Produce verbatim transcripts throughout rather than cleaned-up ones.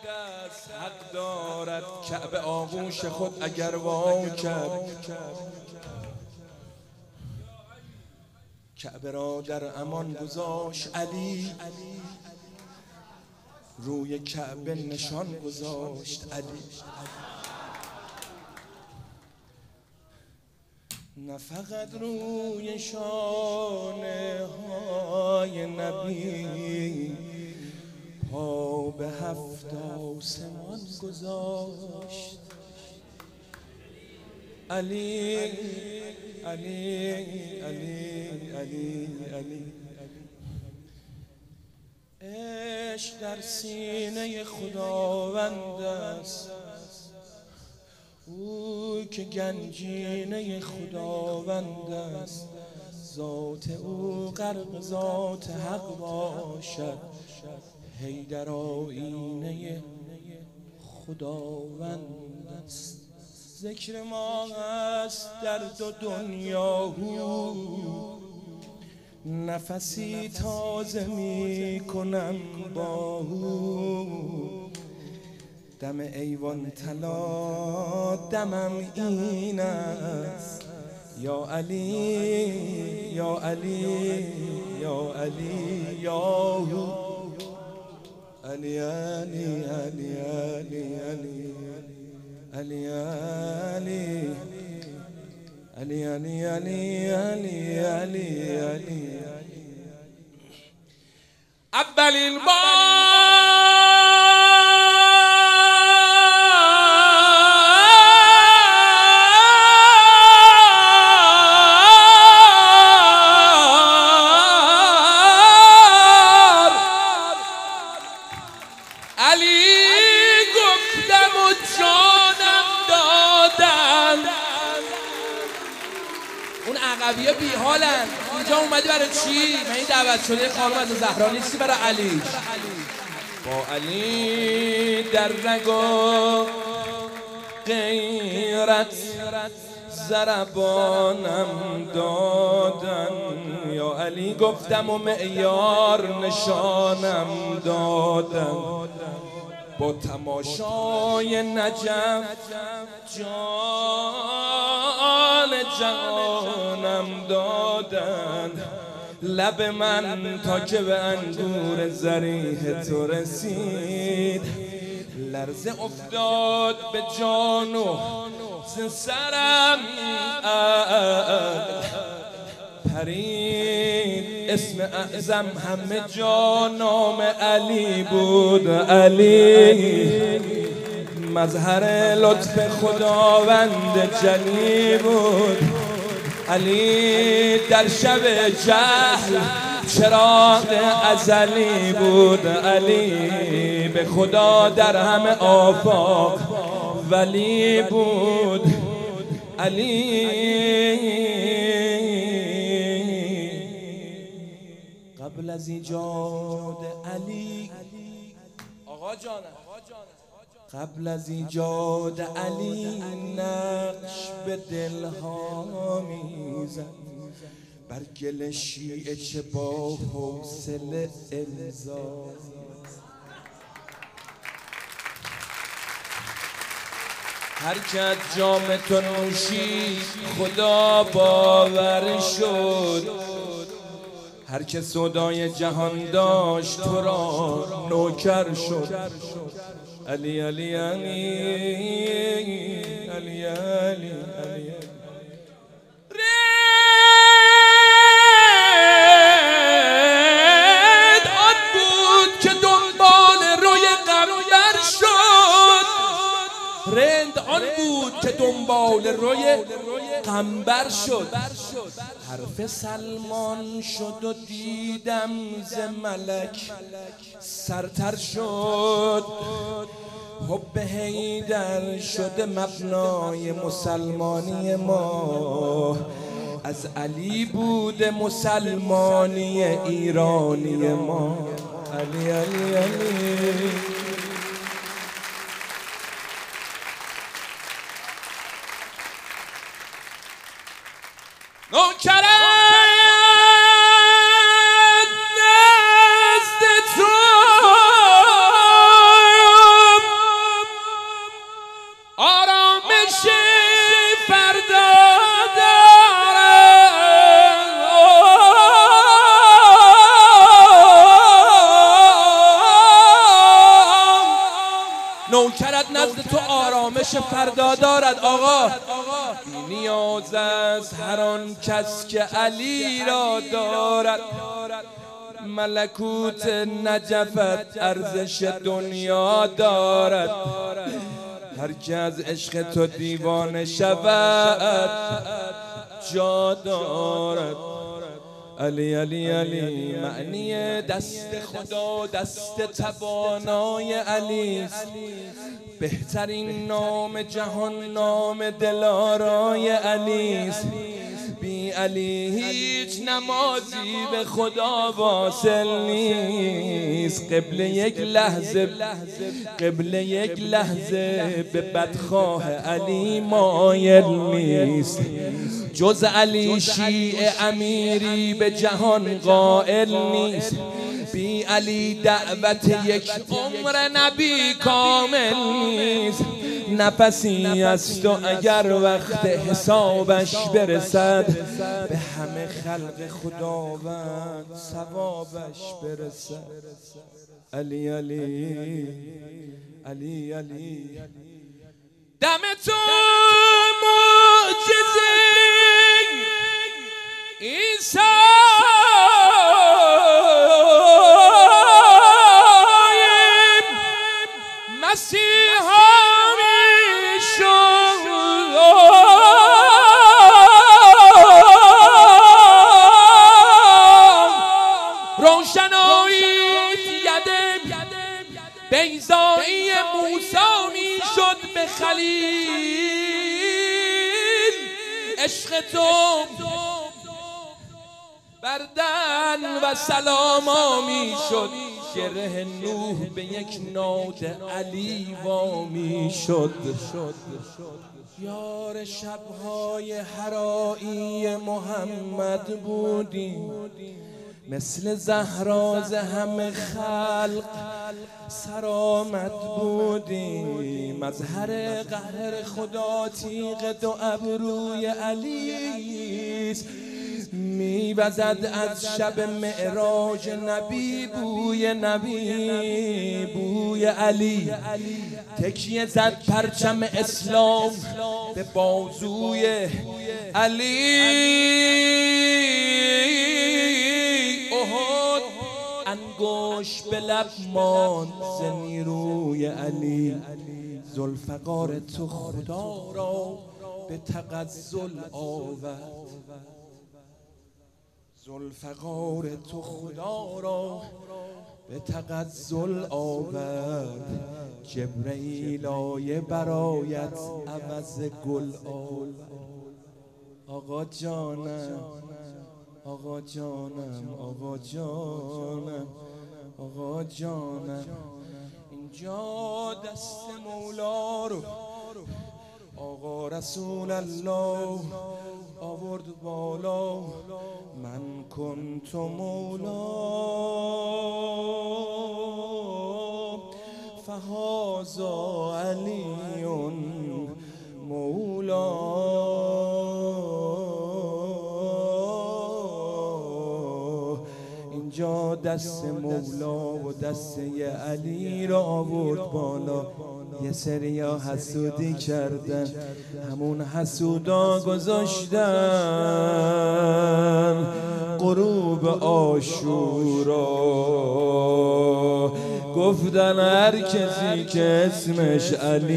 حق دارد کعبه آغوش خود اگر وا کرد، کعبه را در امان گذاشت علی، روی کعبه نشان گذاشت علی. نه فقط روی شانه های نبی پا به هفت آسمان گذاشت علی علی علی علی علی. عشق در سینه خداوند است، او که گنجینه خداوند است، ذات او غرق ذات حق باشد، حیدر آیینه خداوند است. ذکر ما است در دو دنیا، نفسی تازه می کنم با او، دم ایوان طلا دمم این است، یا علی یا علی یا علی یا هو، علی علی علی علی علی علی علی علی علی علی علی علی. اولین بار علی گفتم و جانم دادم. اون عقبی ها بی حالن، اینجا اومدی برای چی؟ من این دعوت شده خانم از زهرا نیستی برای علی؟ با علی در رگ و غیرت ضربانم دادن، یا علی گفتم و معیار نشانم دادن، با تماشای نجف جان جهانم دادن، لب من تا که به انگور ضریح تو رسید، لرزه افتاد به جان و سرم پرید، اسم اعظم همه جا نام علی بود، علی مظهر لطف خداوند جلی بود، علی در شب جهل چراغ ازلی بود، علی به خدا در همه آفاق ولی بود، علی قبل از ایجاد علی آقا جانم، قبل از ایجاد علی نقش به دلها میزد، بر گل شیعه چه با حوصله الزام. هر که از جام تو نوشید خدا باور شد، هر که سودای جهان داشت تو را نوکر شد، علی علی علی علی علی علی. رند آن بود که دنبال روی قمبر شد، رند آن بود که دنبال روی قمبر شد، حرف سلمان شد و دیدم ز ملک سرتر شد، حب حیدر شده مبنای مسلمانی ما، از علی بوده مسلمانی ایرانی ما، علی علی علی. نوکرم نزد تو نوکرت نزد تو آرامش فردا دارد. آقا بی نیاز است هر آن کس که علی را دارد. ملکوت نجفت ارزش دنیا دارد. هر که از عشق تو دیوانه شود جا دارد. علی علی علی معنی دست خدا دست توانای علی است. بهترین نام جهان نام دلارای علی است. بی علی هیچ نمازی به خدا واصل نیست. قبل یک لحظه قبل یک لحظه به بدخواه علی مایل نیست. جز علی شیعه امیری به جهان قائل نیست. بی علی دعوت یک عمر نبی کامل نیست. نفسی است و اگر وقت حسابش برسد به همه خلق خداوند ثوابش برسد. علی علی علی علی دم تو معجزه عیسی مسیحا بیضایی موسی می شد به خلیل. عشق تو بردن و سلاما می شد. گره نوح به یک ناد علی وامی شد. یار شبهای هرایی محمد بودی. مثل زهرا ز همه خلق سرآمد بودی. مظهر قهر خدا تیغ دو ابروی علی است. میوزد از شب معراج نبی بوی نبی بوی علی. تکیه زد پرچم اسلام به بازوی علی. احد انگوش به لب ماند ز نیروی علی. ذوالفقار تو خدا را به تغزل آورد. ذوالفقار تو خدا را به تغزل آورد. جبرئیل آیه برایت عوض گل آورد. آقا جانم آقا جانم آقا جانم آقا جانم اینجا دست مولا رو آقا رسول الله آورد بالا. من کنت مولا فهذا علی مولا. اینجا دست مولا و دست علی را آورد بالا. یه سریا حسودی کردن همون حسودا گذاشتن غروب عاشورا. گفتن هر کسی که اسمش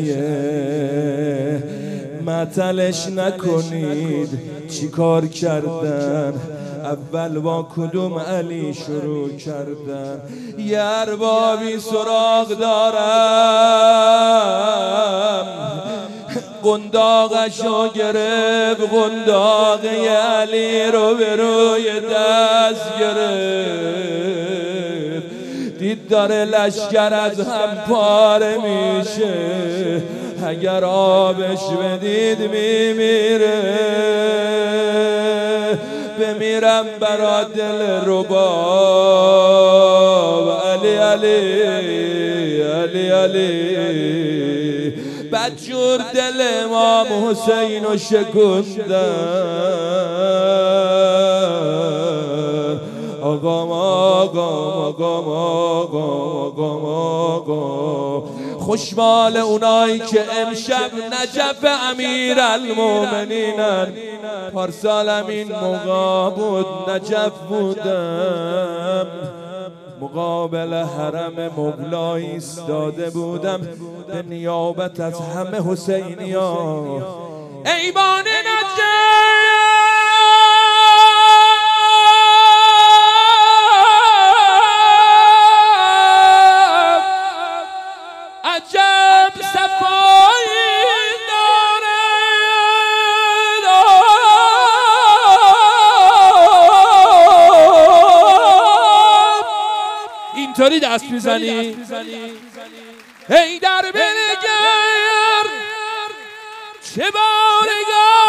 علیه معطلش نکنید. چی کار کردن؟ اول با کدوم علی شروع کردن؟ یه اربابی سراغ دارم قنداقشو گرفت. قنداق علی رو به روی دست گرفت. دید داره لشکر از هم پاره میشه. اگر آبش بدید میمیره. بمیرم برا دل رباب علی علی علی علی. بدجور دل امام حسین و شکندن. آقام آقام آقام آقام آقام آقام خوشبال اونایی که امشب نجف امیرالمومنینن. پارسالم این موقع بود نجف بودم، مقابل حرم مولا ایستاده بودم به نیابت از همه حسینیا. ایوان نجف عجب صفایی داره، اینطوری دست میزنی ای در بنگر چه بارگاه